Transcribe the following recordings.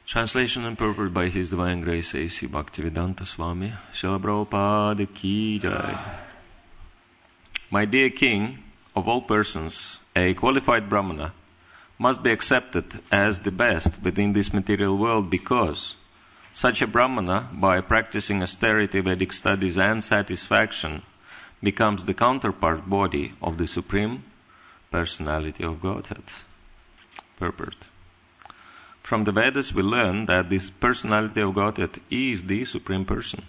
Translation and purport by His Divine Grace A.C. Bhaktivedanta Swami, Srila Prabhupada Ki Jai. My dear King, of all persons, a qualified Brahmana must be accepted as the best within this material world because such a Brahmana, by practicing austerity, Vedic studies and satisfaction, becomes the counterpart body of the Supreme Personality of Godhead. Purport. From the Vedas we learn that this Personality of Godhead is the Supreme Person.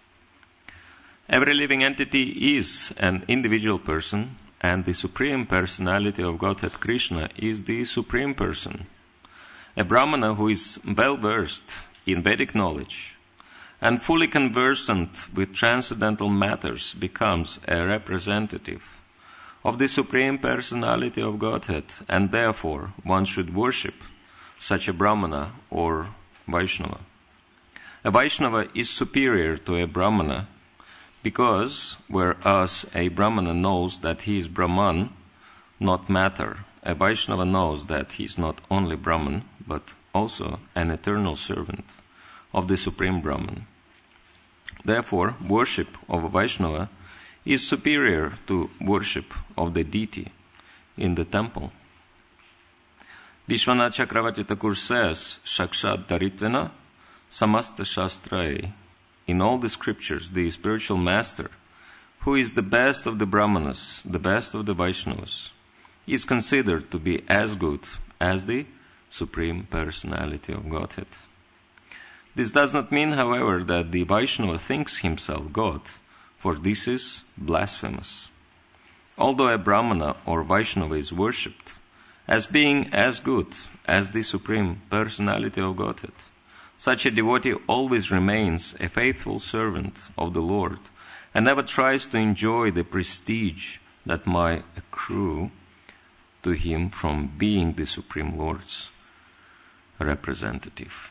Every living entity is an individual person, and the Supreme Personality of Godhead Krishna is the Supreme Person. A Brahmana who is well versed in Vedic knowledge and fully conversant with transcendental matters becomes a representative of the Supreme Personality of Godhead, and therefore one should worship such a Brahmana or Vaishnava. A Vaishnava is superior to a Brahmana because whereas a Brahmana knows that he is Brahman, not matter, a Vaishnava knows that he is not only Brahman but also an eternal servant of the Supreme Brahman. Therefore, worship of a Vaishnava is superior to worship of the deity in the temple. Vishwanath Chakravarti Thakur says, Shakshat Daritvena Samasta Shastrae. In all the scriptures, the spiritual master, who is the best of the Brahmanas, the best of the Vaishnavas, is considered to be as good as the Supreme Personality of Godhead. This does not mean, however, that the Vaishnava thinks himself God, for this is blasphemous. Although a Brahmana or Vaishnava is worshipped as being as good as the Supreme Personality of Godhead, such a devotee always remains a faithful servant of the Lord and never tries to enjoy the prestige that might accrue to him from being the Supreme Lord's representative.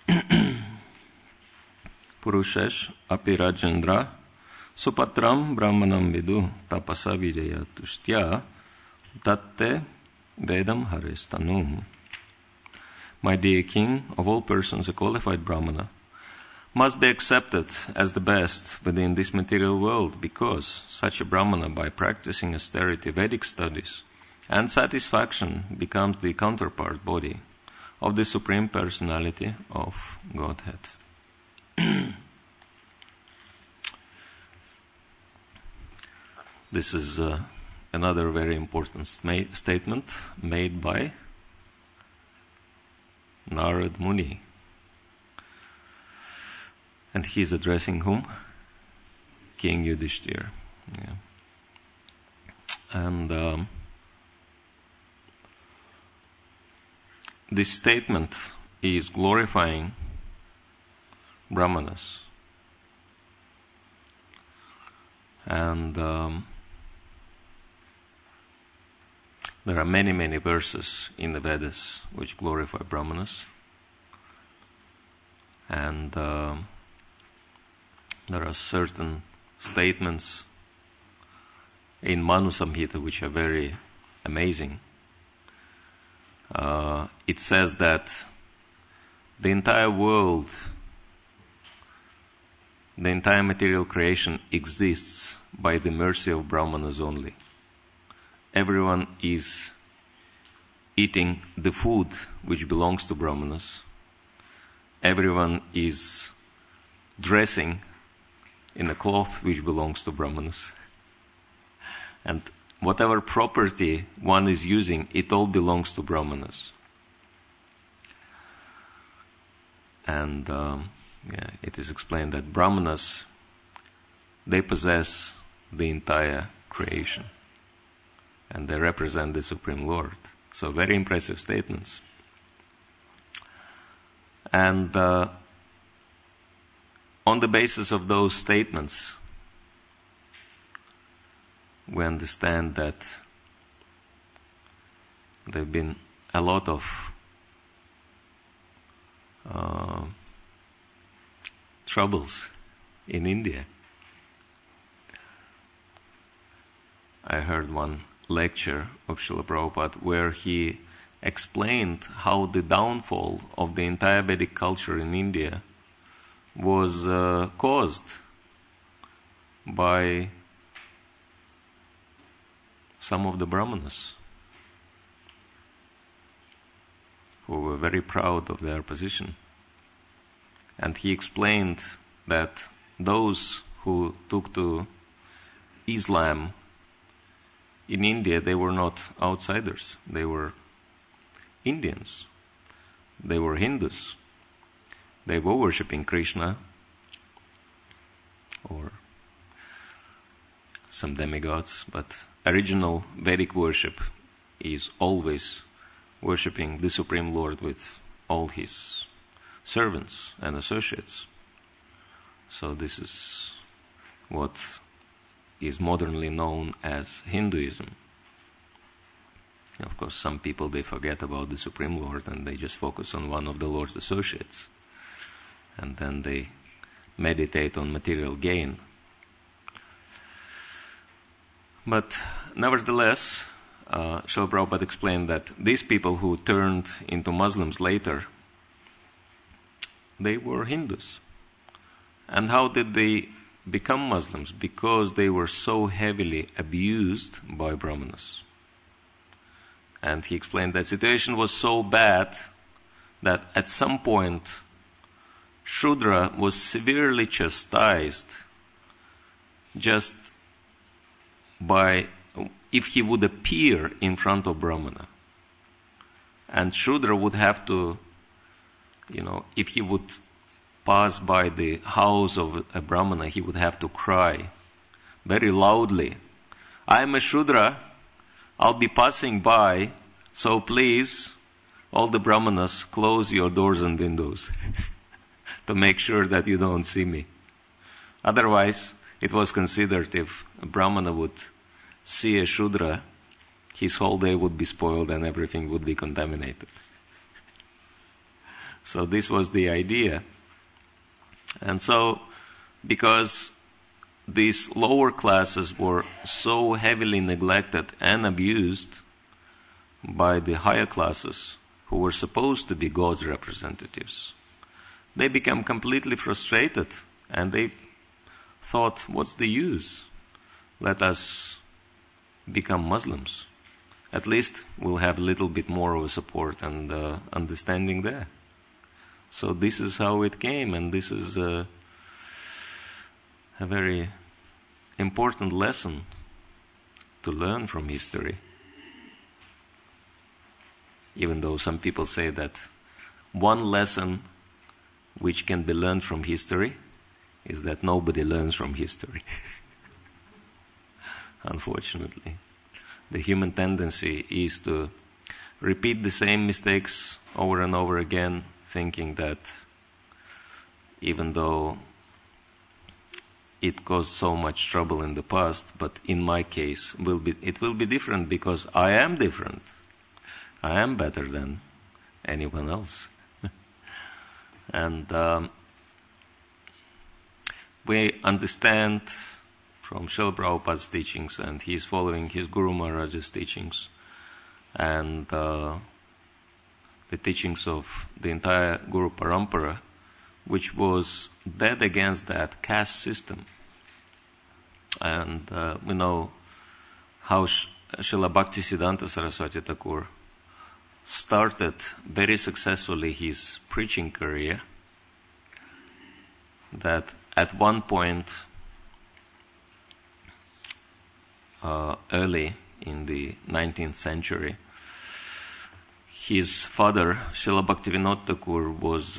Purushesh api Rajendra supatram brahmanam vidu tapasa vijaya tushtya datte vedam haristanum. My dear King, of all persons, a qualified Brahmana must be accepted as the best within this material world because such a Brahmana, by practicing austerity, Vedic studies, and satisfaction, becomes the counterpart body of the Supreme Personality of Godhead. This is another very important statement made by Narad Muni. And he is addressing whom? King Yudhishthira. Yeah. And this statement is glorifying Brahmanas. And there are many, many verses in the Vedas which glorify Brahmanas. And there are certain statements in Manu Samhita which are very amazing. It says that the entire world, the entire material creation exists by the mercy of Brahmanas only. Everyone is eating the food which belongs to Brahmanas. Everyone is dressing in a cloth which belongs to Brahmanas. And whatever property one is using, it all belongs to Brahmanas. And it is explained that Brahmanas, they possess the entire creation. And they represent the Supreme Lord. So very impressive statements. And on the basis of those statements, we understand that there have been a lot of troubles in India. I heard one lecture of Srila Prabhupada where he explained how the downfall of the entire Vedic culture in India was caused by some of the Brahmanas who were very proud of their position. And he explained that those who took to Islam in India, they were not outsiders. They were Indians. They were Hindus. They were worshipping Krishna or some demigods, but original Vedic worship is always worshipping the Supreme Lord with all his servants and associates. So this is what is modernly known as Hinduism. Of course, some people, they forget about the Supreme Lord and they just focus on one of the Lord's associates. And then they meditate on material gain. But nevertheless, Srila Prabhupada explained that these people who turned into Muslims later, they were Hindus. And how did they become Muslims? Because they were so heavily abused by Brahmanas. And he explained that situation was so bad that at some point Shudra was severely chastised just by, if he would appear in front of Brahmana. And Shudra would have to, if he would pass by the house of a Brahmana, he would have to cry very loudly, "I am a Shudra, I'll be passing by, so please, all the Brahmanas, close your doors and windows to make sure that you don't see me." Otherwise, it was considered if a Brahmana would see a Shudra, his whole day would be spoiled and everything would be contaminated. So this was the idea. And so, because these lower classes were so heavily neglected and abused by the higher classes, who were supposed to be God's representatives, they became completely frustrated and they thought, what's the use? Let us become Muslims. At least we'll have a little bit more of a support and understanding there. So this is how it came, and this is a very important lesson to learn from history. Even though some people say that one lesson which can be learned from history is that nobody learns from history. Unfortunately. The human tendency is to repeat the same mistakes over and over again, thinking that even though it caused so much trouble in the past, but in my case, it will be different because I am different. I am better than anyone else. And we understand from Srila Prabhupada's teachings, and he is following his Guru Maharaj's teachings, and the teachings of the entire Guru Parampara, which was dead against that caste system. And we know how Srila Bhaktisiddhanta Saraswati Thakur started very successfully his preaching career, that at one point early in the 19th century, his father, Srila Bhaktivinoda Thakur, was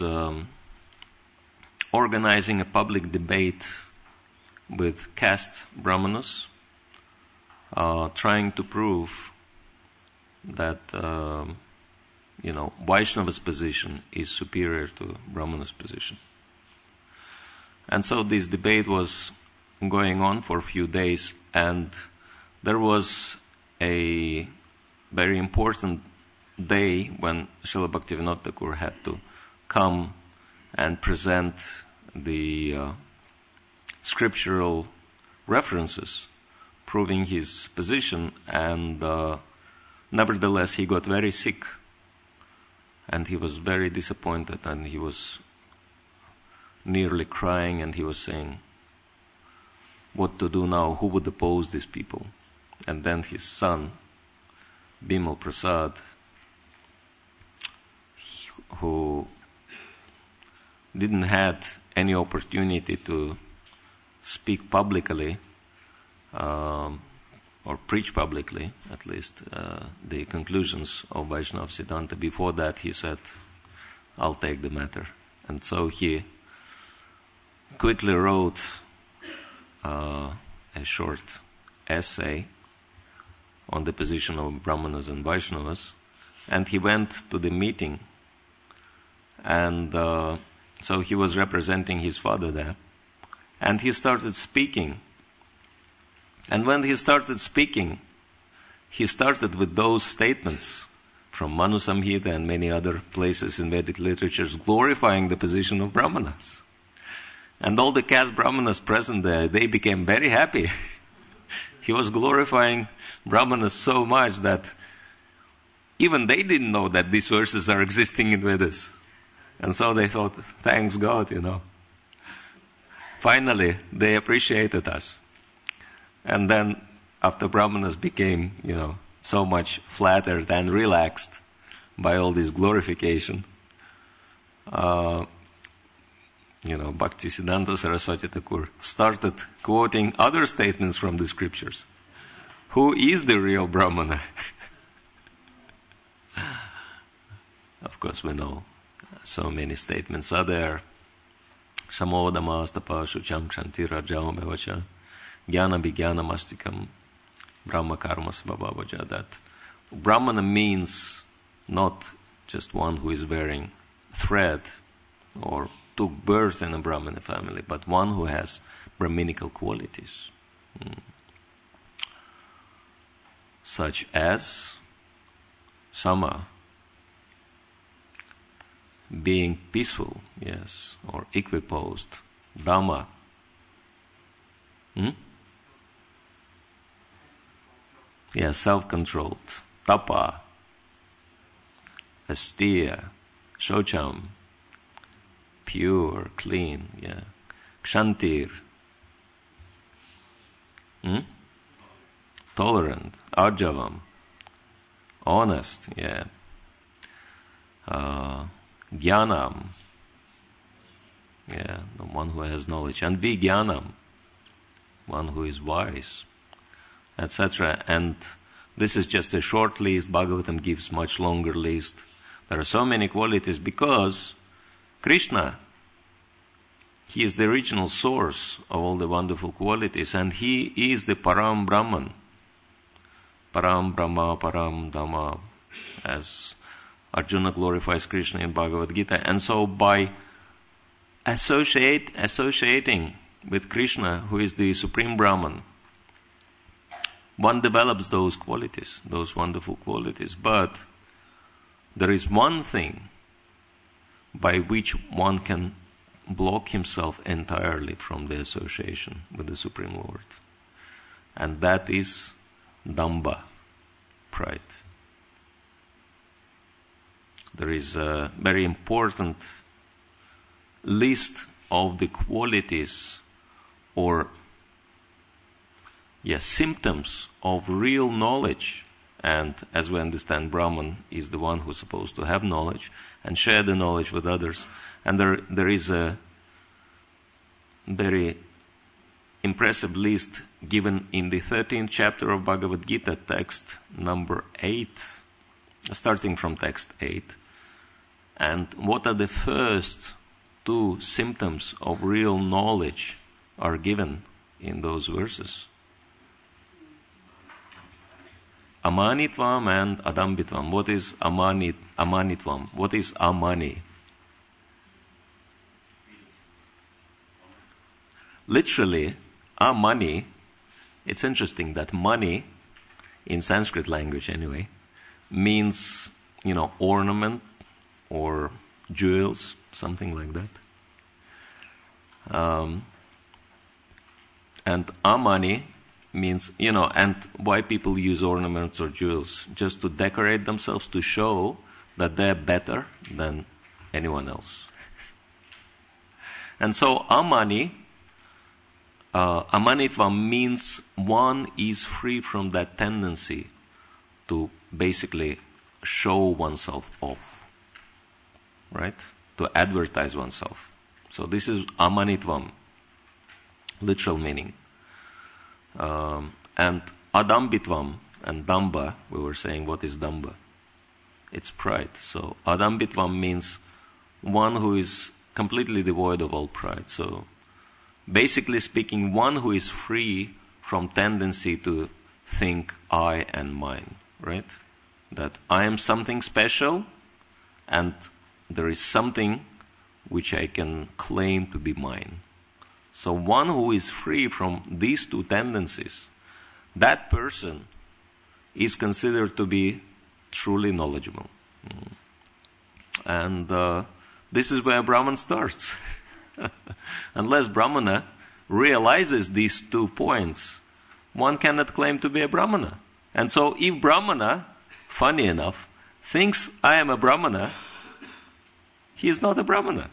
organizing a public debate with caste Brahmanas, trying to prove that, Vaishnava's position is superior to Brahmana's position. And so this debate was going on for a few days, and there was a very important day when Srila Bhaktivinoda Thakur had to come and present the scriptural references proving his position, and nevertheless he got very sick And he was very disappointed, and he was nearly crying, and he was saying, what to do now? Who would oppose these people? And then his son, Bimal Prasad, who didn't had any opportunity to speak publicly, or preach publicly, at least, the conclusions of Vaishnava Siddhanta. Before that, he said, I'll take the matter. And so he quickly wrote a short essay on the position of Brahmanas and Vaishnavas, and he went to the meeting, and so he was representing his father there, and he started speaking. And when he started speaking, he started with those statements from Manu Samhita and many other places in Vedic literatures glorifying the position of Brahmanas. And all the caste Brahmanas present there, they became very happy. He was glorifying Brahmanas so much that even they didn't know that these verses are existing in Vedas. And so they thought, thanks God, Finally, they appreciated us. And then, after Brahmanas became, so much flattered and relaxed by all this glorification, Bhaktisiddhanta Saraswati Thakur started quoting other statements from the scriptures. Who is the real Brahmana? Of course, we know so many statements are there. Samodama stapa shucham kshanti rajam bevacha jnana vijnana mastikam brahma karma svabhavaja. That Brahmana means not just one who is wearing thread or took birth in a Brahmana family, but one who has Brahminical qualities, such as sama, being peaceful, yes, or equiposed, dhamma, self-controlled, tapa, austere, shocham, pure, clean, kshantir, tolerant, arjavam, honest, jnanam, the one who has knowledge, and vijnanam, one who is wise, etc. And this is just a short list. Bhagavatam gives much longer list. There are so many qualities because Krishna, He is the original source of all the wonderful qualities, and He is the Param Brahman. Param Brahma, Param Dhamma, as Arjuna glorifies Krishna in Bhagavad Gita. And so by associating with Krishna, who is the Supreme Brahman, one develops those qualities, those wonderful qualities. But there is one thing by which one can block himself entirely from the association with the Supreme Lord. And that is damba, pride. There is a very important list of the qualities or symptoms of real knowledge. And as we understand, Brahman is the one who's supposed to have knowledge and share the knowledge with others. And there is a very impressive list given in the 13th chapter of Bhagavad Gita, text number 8, starting from text 8. And what are the first two symptoms of real knowledge are given in those verses? Amanitvam and adambitvam. What is amanitvam? What is amani? Literally, amani, it's interesting that money, in Sanskrit language anyway, means, ornament or jewels, something like that. And amani means, and why people use ornaments or jewels? Just to decorate themselves, to show that they're better than anyone else. And so amanitvam means one is free from that tendency to basically show oneself off, right? To advertise oneself. So this is amanitvam, literal meaning. And adambitvam and damba, we were saying, what is damba? It's pride. So adambitvam means one who is completely devoid of all pride. So basically speaking, one who is free from tendency to think I and mine, right? That I am something special and there is something which I can claim to be mine. So one who is free from these two tendencies, that person is considered to be truly knowledgeable. And this is where Brahman starts. Unless Brahmana realizes these 2 points, one cannot claim to be a Brahmana. And so if Brahmana, funny enough, thinks I am a Brahmana, he is not a Brahmana.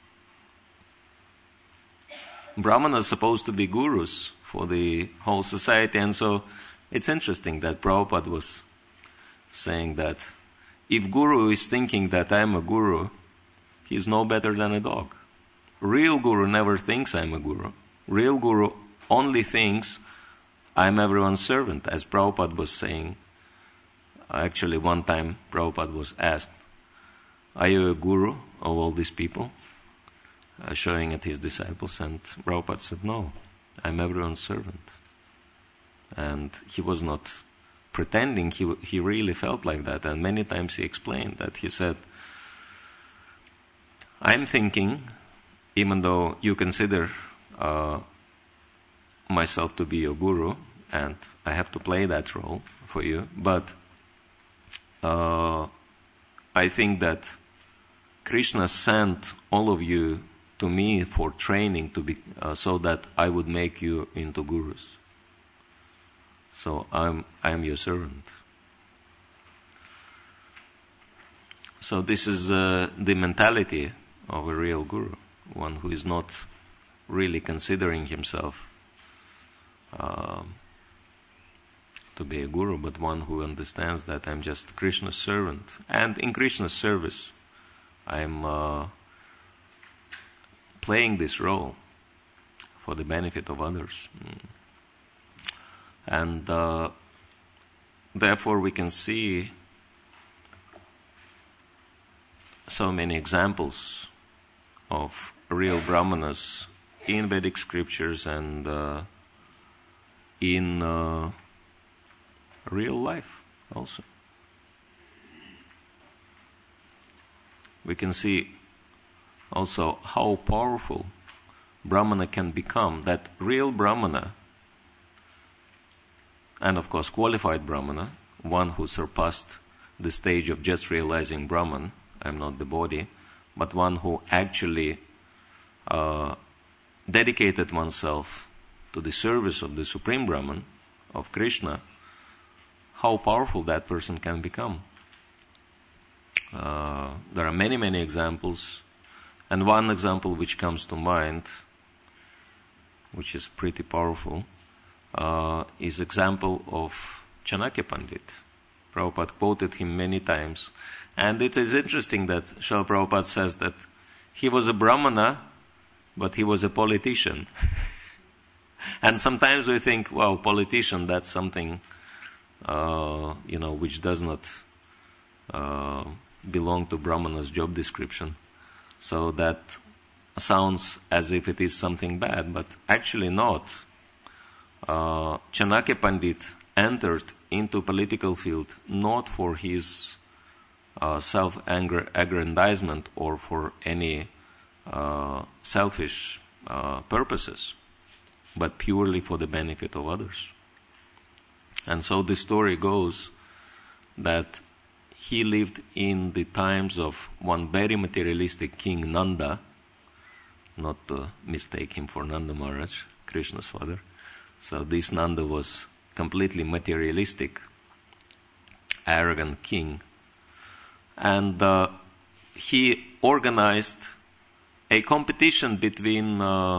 Brahmanas are supposed to be gurus for the whole society, and so it's interesting that Prabhupada was saying that if Guru is thinking that I am a Guru, he is no better than a dog. Real Guru never thinks I am a Guru. Real Guru only thinks I am everyone's servant, as Prabhupada was saying. Actually, one time Prabhupada was asked, are you a Guru of all these people? Showing at his disciples, and Prabhupada said, no, I'm everyone's servant. And he was not pretending, he really felt like that, and many times he explained that. He said, I'm thinking, even though you consider myself to be your guru, and I have to play that role for you, but I think that Krishna sent all of you to me for training to be so that I would make you into gurus. So I am your servant. So this is the mentality of a real guru, one who is not really considering himself to be a guru, but one who understands that I'm just Krishna's servant, and in Krishna's service I'm playing this role for the benefit of others. And therefore we can see so many examples of real Brahmanas in Vedic scriptures and in real life also. We can see also how powerful Brahmana can become, that real Brahmana, and of course qualified Brahmana, one who surpassed the stage of just realizing Brahman, I'm not the body, but one who actually dedicated oneself to the service of the Supreme Brahman, of Krishna, how powerful that person can become. There are many, many examples. And one example which comes to mind, which is pretty powerful, is example of Chanakya Pandit. Prabhupada quoted him many times. And it is interesting that Srila Prabhupada says that he was a Brahmana, but he was a politician. And sometimes we think, wow, politician, that's something, which does not belong to Brahmana's job description. So that sounds as if it is something bad, but actually not. Chanakya Pandit entered into political field not for his self-aggrandizement or for any selfish purposes, but purely for the benefit of others. And so the story goes that he lived in the times of one very materialistic king, Nanda, not to mistake him for Nanda Maharaj, Krishna's father. So this Nanda was completely materialistic, arrogant king. And he organized a competition between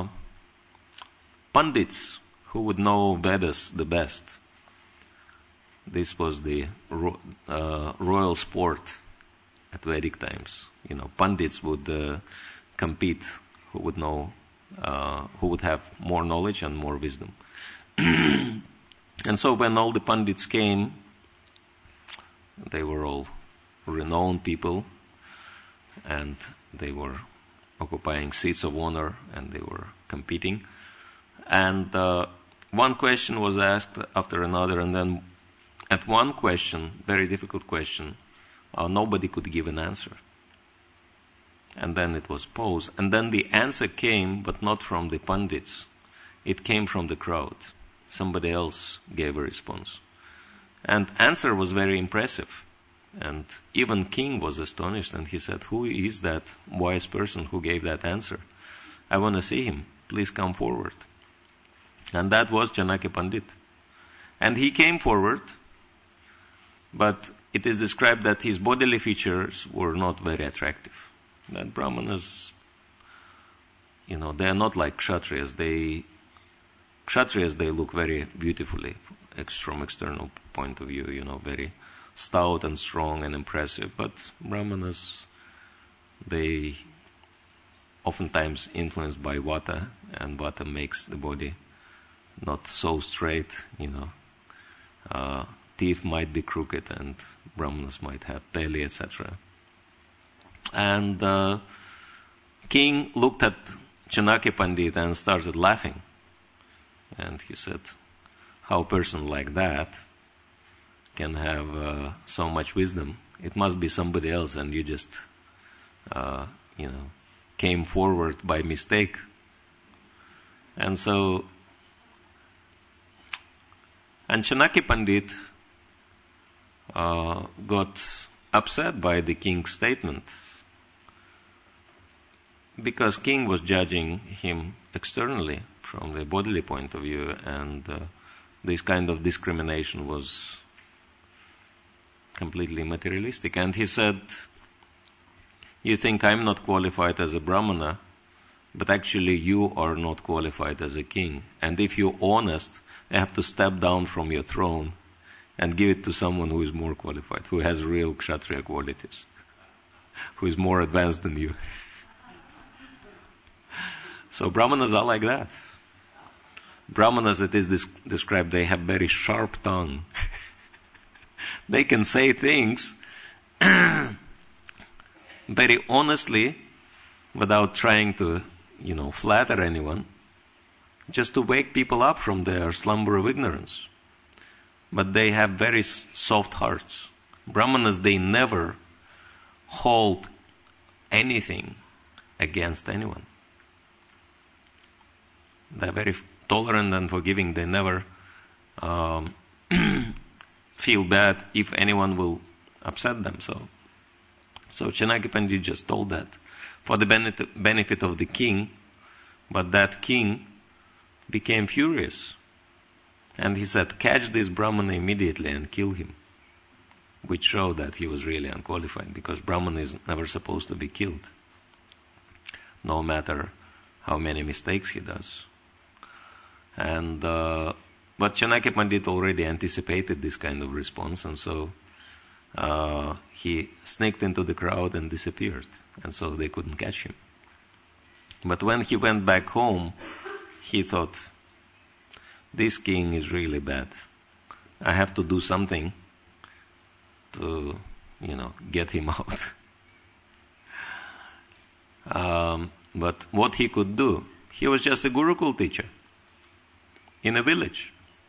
Pandits who would know Vedas the best. This was the royal sport at Vedic times. Pandits would compete who would know, who would have more knowledge and more wisdom. And so when all the Pandits came, they were all renowned people, and they were occupying seats of honor, and they were competing. And one question was asked after another, and then at one question, very difficult question, nobody could give an answer. And then it was posed, and then the answer came, but not from the Pandits. It came from the crowd. Somebody else gave a response. And answer was very impressive. And even king was astonished, and he said, "Who is that wise person who gave that answer? I want to see him. Please come forward." And that was Chanakya Pandit. And he came forward, but it is described that his bodily features were not very attractive. That Brahmanas, they are not like Kshatriyas. Kshatriyas, they look very beautifully from external point of view, very stout and strong and impressive. But Brahmanas, they oftentimes influenced by Vata, and Vata makes the body not so straight, teeth might be crooked, and Brahmanas might have belly, etc. And king looked at Chanakya Pandit and started laughing. And he said, how a person like that can have so much wisdom? It must be somebody else, and you just, came forward by mistake. And so, and Chanakya Pandit got upset by the king's statement, because king was judging him externally from the bodily point of view, and this kind of discrimination was completely materialistic. And he said, "You think I'm not qualified as a Brahmana, but actually you are not qualified as a king. And if you're honest, I have to step down from your throne and give it to someone who is more qualified, who has real Kshatriya qualities, who is more advanced than you." So Brahmanas are like that. Brahmanas, it is described, they have very sharp tongue. They can say things very honestly without trying to, flatter anyone, just to wake people up from their slumber of ignorance. But they have very soft hearts. Brahmanas, they never hold anything against anyone. They're very tolerant and forgiving. They never feel bad if anyone will upset them. So Chanakya Pandit just told that for the benefit of the king, but that king became furious. And he said, "Catch this Brahmana immediately and kill him," which showed that he was really unqualified, because Brahmana is never supposed to be killed, no matter how many mistakes he does. And but Chanakya Pandit already anticipated this kind of response, and so he sneaked into the crowd and disappeared, and so they couldn't catch him. But when he went back home, he thought, this king is really bad. I have to do something to, get him out. But what he could do, he was just a Gurukul teacher in a village.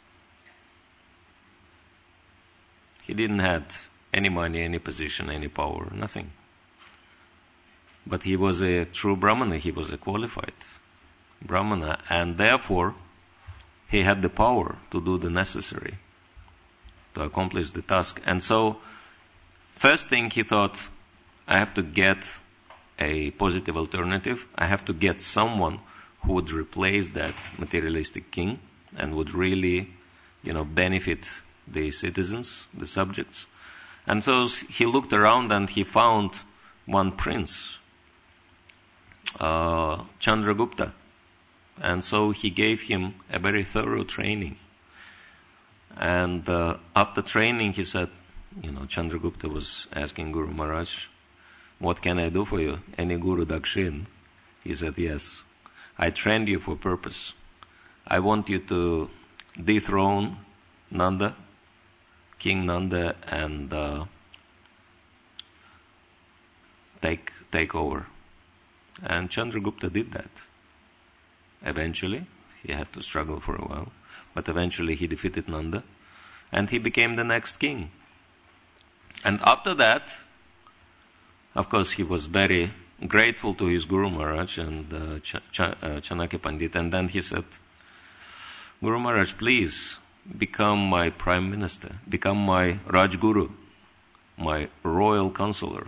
He didn't have any money, any position, any power, nothing. But he was a true Brahmana, he was a qualified Brahmana, and therefore he had the power to do the necessary to accomplish the task. And so, first thing he thought, I have to get a positive alternative. I have to get someone who would replace that materialistic king and would really, benefit the citizens, the subjects. And so he looked around and he found one prince, Chandragupta. And so he gave him a very thorough training. And after training, he said, Chandragupta was asking Guru Maharaj, what can I do for you? Any Guru Dakshin? He said, yes. I trained you for purpose. I want you to dethrone Nanda, King Nanda, and take over. And Chandragupta did that. Eventually, he had to struggle for a while, but eventually he defeated Nanda, and he became the next king. And after that, of course, he was very grateful to his Guru Maharaj and Chanakya Pandit, and then he said, Guru Maharaj, please become my prime minister, become my Rajguru, my royal counselor.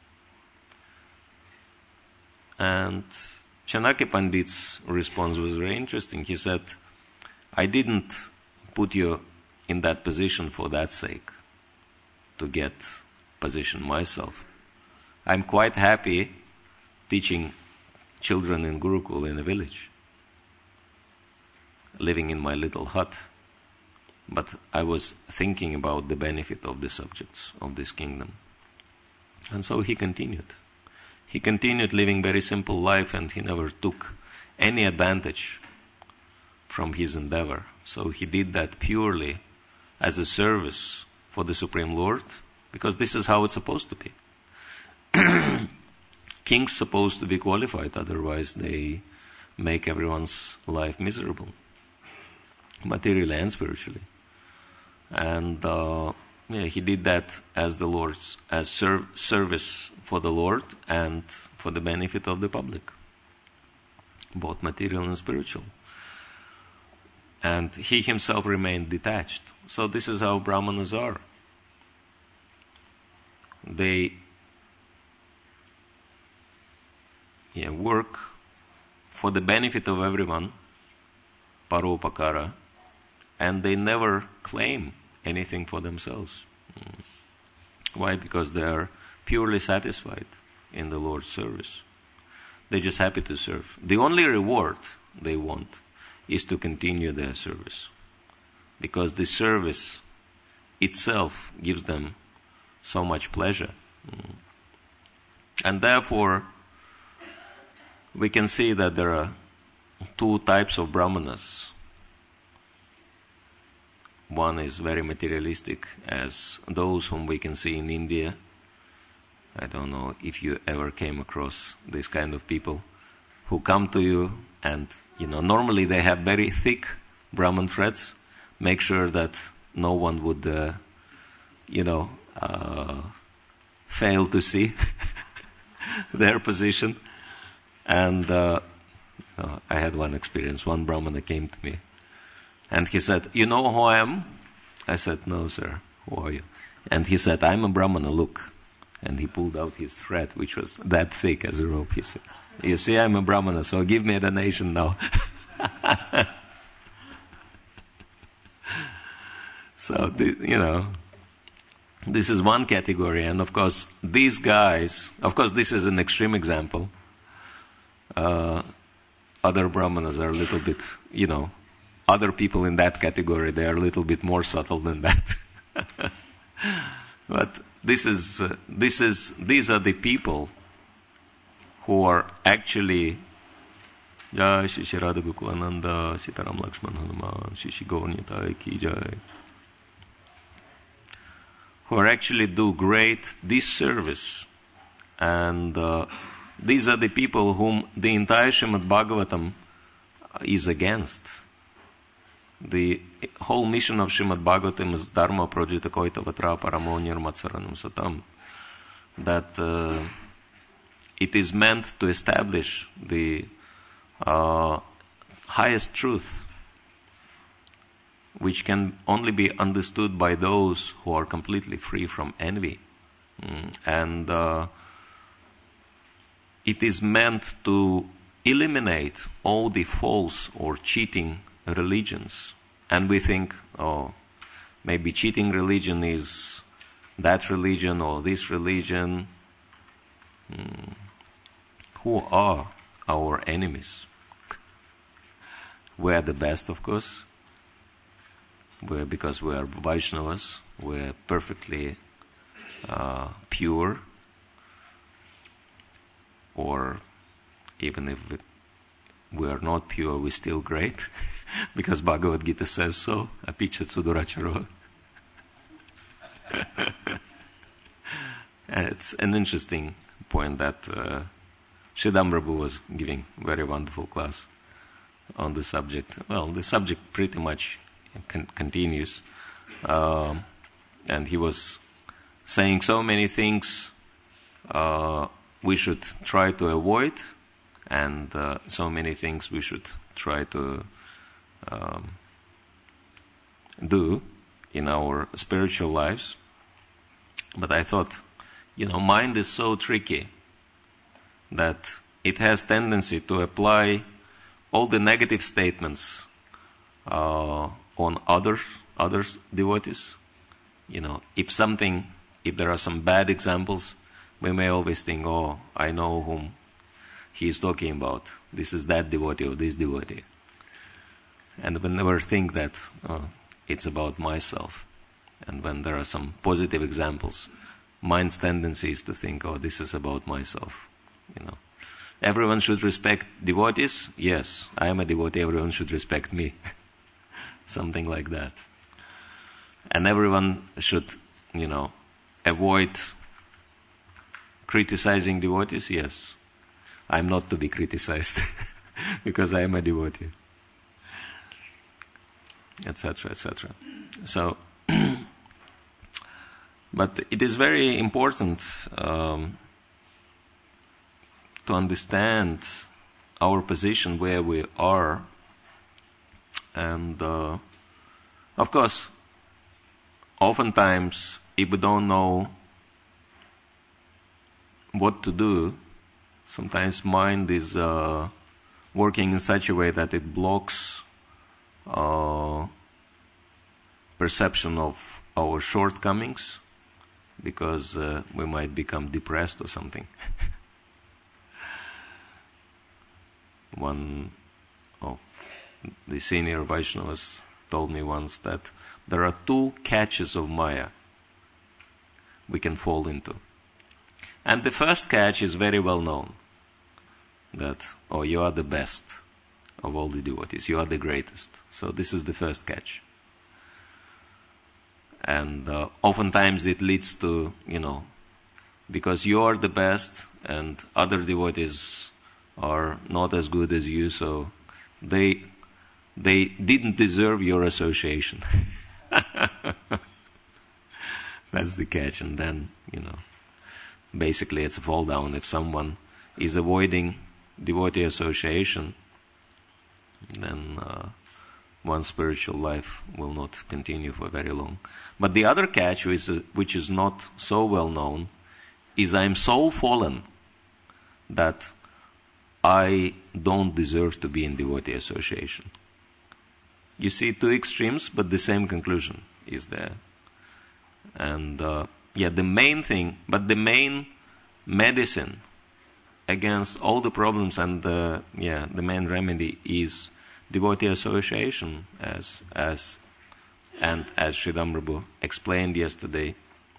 And Chanakya Pandit's response was very interesting. He said, I didn't put you in that position for that sake, to get position myself. I'm quite happy teaching children in Gurukul in a village, living in my little hut. But I was thinking about the benefit of the subjects of this kingdom. And so he continued. He continued living very simple life, and he never took any advantage from his endeavor. So he did that purely as a service for the Supreme Lord, because this is how it's supposed to be. Kings supposed to be qualified, otherwise they make everyone's life miserable, materially and spiritually. And he did that as the Lord's, as service for the Lord and for the benefit of the public, both material and spiritual. And he himself remained detached. So this is how Brahmanas are. They work for the benefit of everyone, paropakara, and they never claim anything for themselves. Why? Because they are purely satisfied in the Lord's service. They're just happy to serve. The only reward they want is to continue their service, because the service itself gives them so much pleasure. And therefore, we can see that there are two types of Brahmanas. One is very materialistic, as those whom we can see in India. I don't know if you ever came across this kind of people who come to you and, normally they have very thick Brahman threads. Make sure that no one would, fail to see their position. And I had one experience. One Brahmana came to me and he said, you know who I am? I said, no, sir. Who are you? And he said, I'm a Brahmana, look. And he pulled out his thread, which was that thick as a rope. He said, you see, I'm a Brahmana, so give me a donation now. So, this is one category. And of course, these guys, this is an extreme example. Other Brahmanas are a little bit, other people in that category, they are a little bit more subtle than that. But these are the people who are actually Jai Shri Shri Radha Gokulananda, Sitaram Lakshman Hanuman, Shri Shri Gaurnitai Ki Jai, who are actually do great disservice. And these are the people whom the entire Srimad Bhagavatam is against. The whole mission of Srimad Bhagavatam is Dharma Projita Koitavatra Paramo Nirmatsaranam Satam. That it is meant to establish the highest truth, which can only be understood by those who are completely free from envy. And it is meant to eliminate all the false or cheating religions. And we think, maybe cheating religion is that religion or this religion. Who are our enemies? We're the best, of course. Because we are Vaishnavas, we're perfectly pure. Or even if we are not pure, we're still great. Because Bhagavad Gita says so. Apicha Suduracharo. And it's an interesting point that Sridham Prabhu was giving very wonderful class on the subject. Well, the subject pretty much continues. And he was saying so many things we should try to avoid, and so many things we should try to do in our spiritual lives. But I thought, mind is so tricky that it has tendency to apply all the negative statements on others devotees. If there are some bad examples, we may always think, oh, I know whom he is talking about. This is that devotee or this devotee. And we never think that it's about myself. And when there are some positive examples, mind's tendency is to think, oh, this is about myself. Everyone should respect devotees. Yes, I am a devotee. Everyone should respect me. Something like that. And everyone should, avoid criticizing devotees. Yes, I am not to be criticized because I am a devotee, etc., etc. So, but it is very important to understand our position where we are, and of course, oftentimes if we don't know what to do, sometimes mind is working in such a way that it blocks perception of our shortcomings, because we might become depressed or something. One of the senior Vaishnavas told me once that there are two catches of Maya we can fall into. And the first catch is very well known, that, oh, you are the best of all the devotees, you are the greatest. So this is the first catch. And oftentimes it leads to, because you are the best and other devotees are not as good as you, so they didn't deserve your association. That's the catch. And then, basically it's a fall down. If someone is avoiding devotee association, then one's spiritual life will not continue for very long. But the other catch, which is not so well known, is I'm so fallen that I don't deserve to be in devotee association. You see two extremes, but the same conclusion is there. And the main medicine against all the problems and the main remedy is devotee association, as Sridham Prabhu explained yesterday.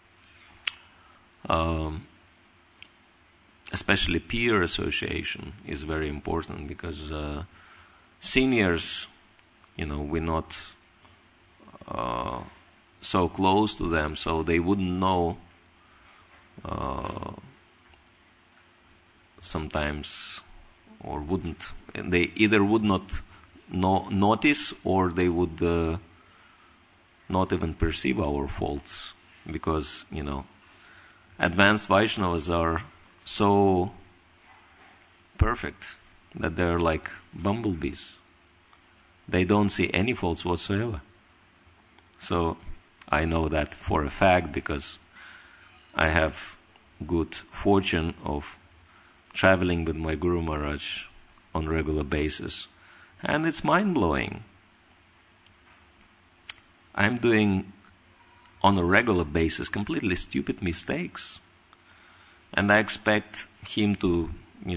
Especially peer association is very important, because seniors, we're not so close to them, so they wouldn't know sometimes, or wouldn't. They either would not notice, or they would not even perceive our faults, because, advanced Vaishnavas are so perfect that they're like bumblebees. They don't see any faults whatsoever. So I know that for a fact, because I have good fortune of traveling with my Guru Maharaj on regular basis. And it's mind-blowing. I'm doing on a regular basis completely stupid mistakes. And I expect him to,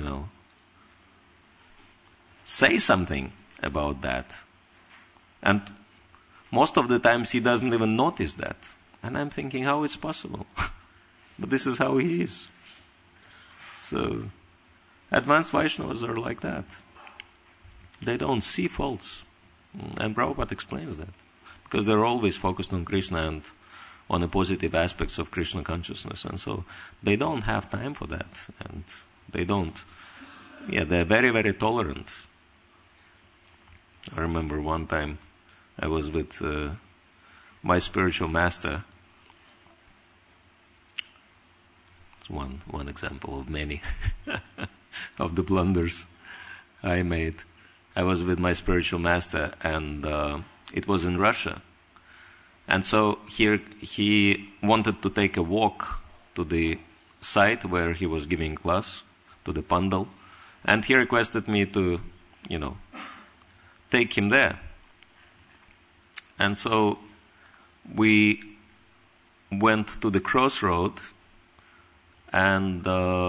say something about that. And most of the times he doesn't even notice that. And I'm thinking, how it's possible? But this is how he is. So, advanced Vaishnavas are like that. They don't see faults. And Prabhupada explains that. Because they're always focused on Krishna and on the positive aspects of Krishna consciousness. And so they don't have time for that. And they don't. They're very, very tolerant. I remember one time I was with my spiritual master. It's one example of many of the blunders I made. I was with my spiritual master, and it was in Russia. And so here he wanted to take a walk to the site where he was giving class, to the Pandal, and he requested me to, take him there. And so we went to the crossroad, and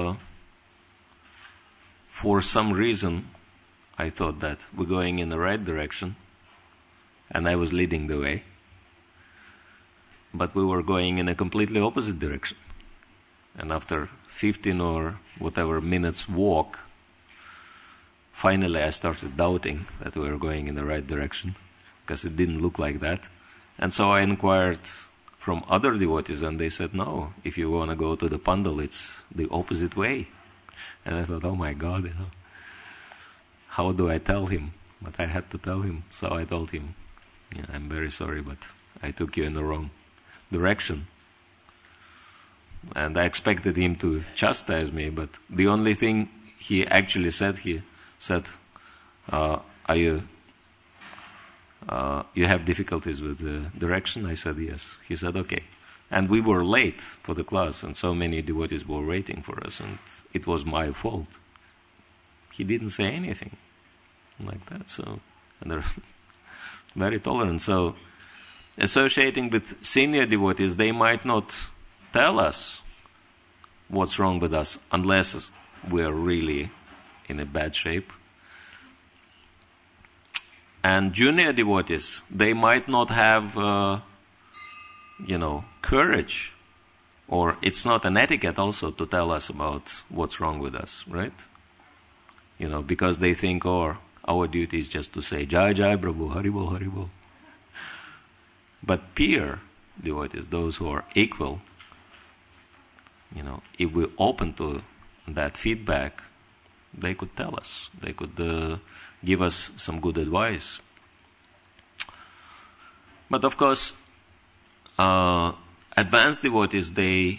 for some reason I thought that we're going in the right direction, and I was leading the way. But we were going in a completely opposite direction. And after 15 or whatever minutes walk, finally I started doubting that we were going in the right direction, because it didn't look like that. And so I inquired from other devotees, and they said, no, if you want to go to the Pandal, it's the opposite way. And I thought, oh my God, how do I tell him? But I had to tell him. So I told him, I'm very sorry, but I took you in the wrong direction. And I expected him to chastise me, but the only thing he actually said, you have difficulties with the direction? I said, yes. He said, okay. And we were late for the class, and so many devotees were waiting for us, and it was my fault. He didn't say anything like that, so, and they're very tolerant. So, associating with senior devotees, they might not tell us what's wrong with us unless we're really in a bad shape. And junior devotees, they might not have, courage, or it's not an etiquette also to tell us about what's wrong with us, right? Because they think, our duty is just to say, Jai Jai Prabhu, Haribol, Haribol. But peer devotees, those who are equal, if we open to that feedback, they could tell us. They could give us some good advice. But of course, advanced devotees, they,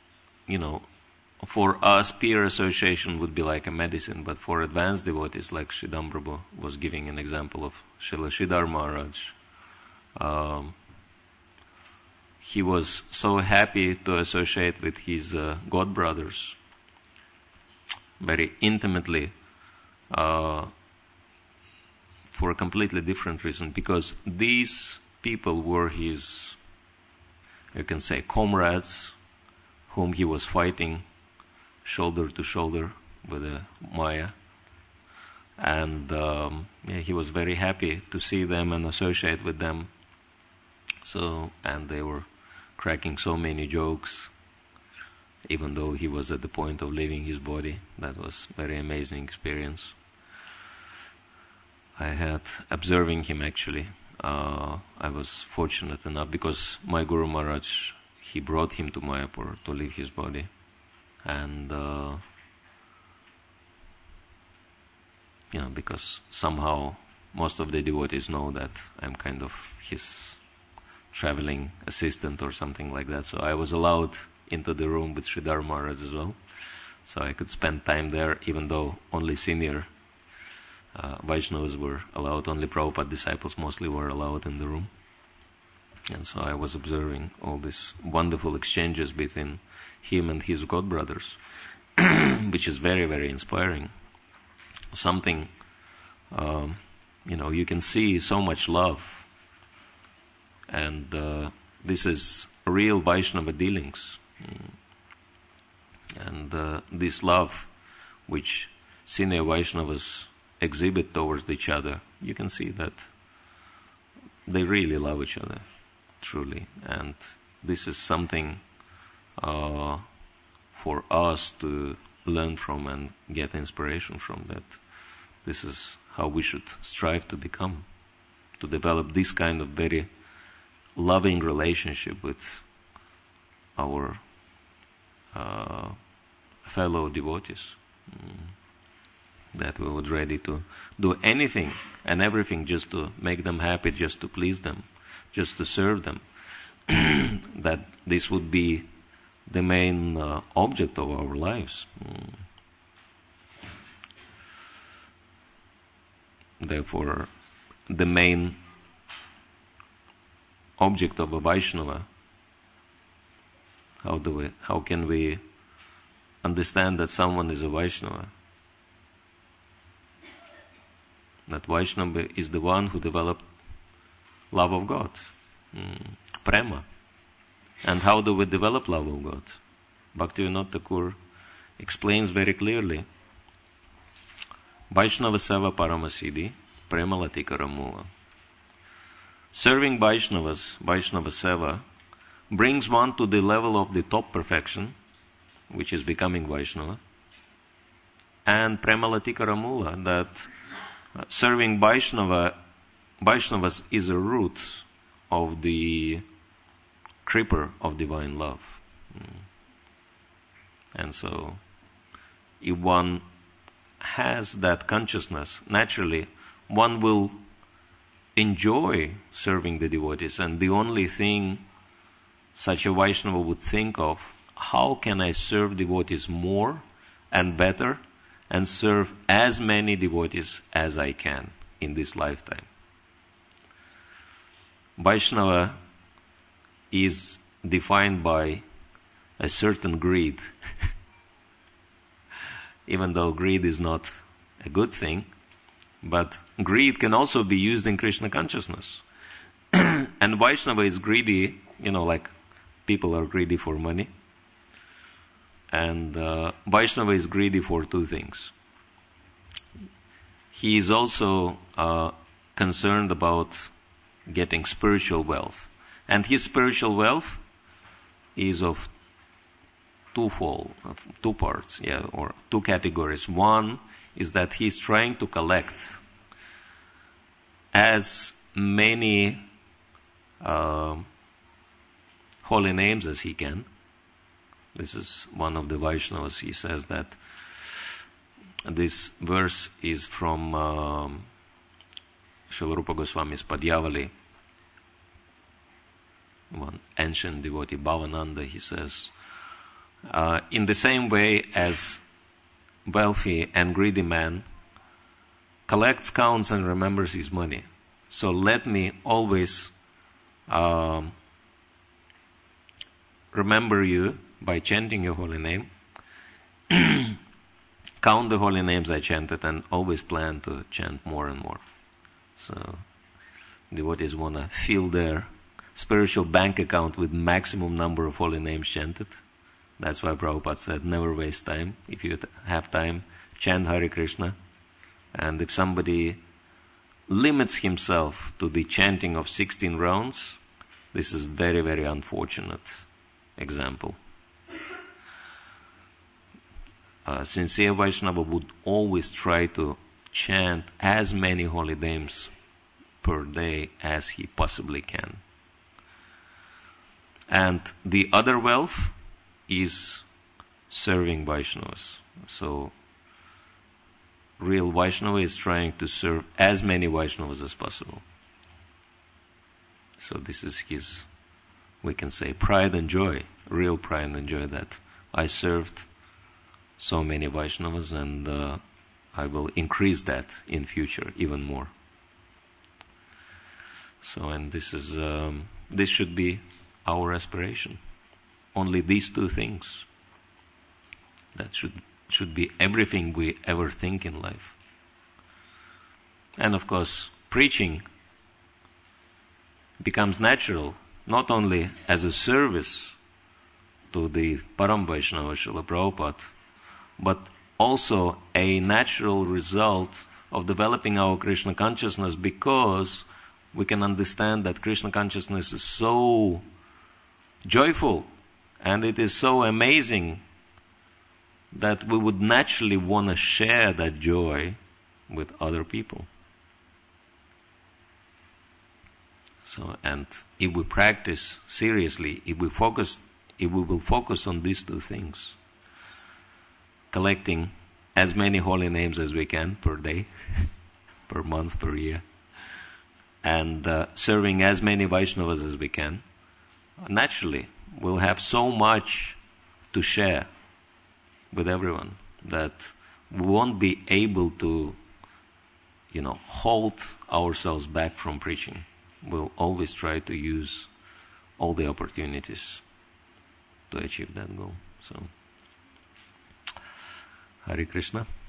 for us, peer association would be like a medicine. But for advanced devotees, like Sridham Prabhu was giving an example of Srila Sridhar Maharaj, he was so happy to associate with his god brothers very intimately, for a completely different reason, because these people were his, you can say, comrades, whom he was fighting shoulder to shoulder with Maya. And he was very happy to see them and associate with them. So, and they were cracking so many jokes, even though he was at the point of leaving his body. That was a very amazing experience. I had, observing him actually, I was fortunate enough, because my Guru Maharaj, he brought him to Mayapur to leave his body. And, because somehow most of the devotees know that I'm kind of his traveling assistant or something like that. So I was allowed into the room with Sridhar Maharaj as well. So I could spend time there, even though only senior Vaishnavas were allowed, only Prabhupada disciples mostly were allowed in the room. And so I was observing all these wonderful exchanges between him and his god brothers, which is very, very inspiring. Something, you can see so much love. And this is real Vaishnava dealings. And this love which senior Vaishnavas exhibit towards each other, you can see that they really love each other, truly. And this is something for us to learn from and get inspiration from, that this is how we should strive to become, to develop this kind of very loving relationship with our fellow devotees, that we would ready to do anything and everything just to make them happy, just to please them, just to serve them. That this would be the main object of our lives. Therefore, the main object of a Vaishnava, how can we understand that someone is a Vaishnava? That Vaishnava is the one who developed love of God, prema. And how do we develop love of God? Bhaktivinoda Thakur explains very clearly. Vaishnava seva paramasiddhi, prema latika ramula. Serving Vaishnavas, Vaishnava seva, brings one to the level of the top perfection, which is becoming Vaishnava. And prema latika ramula, that serving Vaishnavas is a root of the creeper of divine love. And so, if one has that consciousness, naturally, one will enjoy serving the devotees, and the only thing such a Vaishnava would think of, how can I serve devotees more and better, and serve as many devotees as I can in this lifetime. Vaishnava is defined by a certain greed. Even though greed is not a good thing, but greed can also be used in Krishna consciousness. And Vaishnava is greedy, like people are greedy for money. And Vaishnava is greedy for two things. He is also concerned about getting spiritual wealth. And his spiritual wealth is of two parts, or two categories. One is that he's trying to collect as many holy names as he can. This is one of the Vaishnavas. He says that this verse is from Srila Rupa Goswami's Padyavali. One ancient devotee, Bhavananda, he says, in the same way as wealthy and greedy man collects, counts, and remembers his money, so let me always remember you by chanting your holy name, count the holy names I chanted, and always plan to chant more and more. So devotees want to fill their spiritual bank account with maximum number of holy names chanted. That's why Prabhupada said, never waste time. If you have time, chant Hare Krishna. And if somebody limits himself to the chanting of 16 rounds, this is very, very unfortunate example. Sincere Vaishnava would always try to chant as many holy names per day as he possibly can. And the other wealth is serving Vaishnavas. So, real Vaishnava is trying to serve as many Vaishnavas as possible. So this is his, we can say, pride and joy, real pride and joy, that I served so many Vaishnavas, and I will increase that in future even more. So, and this is this should be our aspiration. Only these two things. That should be everything we ever think in life. And of course, preaching becomes natural not only as a service to the Param Vaishnava Srila Prabhupada, but also a natural result of developing our Krishna consciousness, because we can understand that Krishna consciousness is so joyful and it is so amazing that we would naturally want to share that joy with other people. So, and if we practice seriously, if we will focus on these two things, collecting as many holy names as we can per day, per month, per year, and serving as many Vaishnavas as we can, naturally we'll have so much to share with everyone that we won't be able to, hold ourselves back from preaching. We'll always try to use all the opportunities to achieve that goal. So, Hare Krishna.